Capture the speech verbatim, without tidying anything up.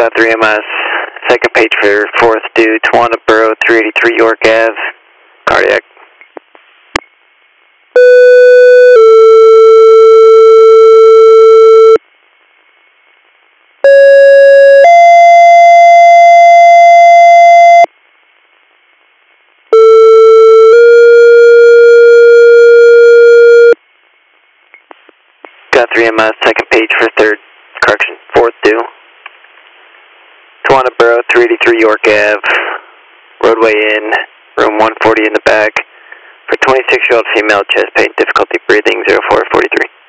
Got three M S. Second page for fourth due, Tawana Borough, three eighty-three York Ave. Cardiac. Got three M S. Second page for third, correction, fourth due. Tawana Borough, three eighty-three York Ave. Roadway in, room one forty in the back. For twenty-six-year-old female, chest pain, difficulty breathing, zero four forty-three.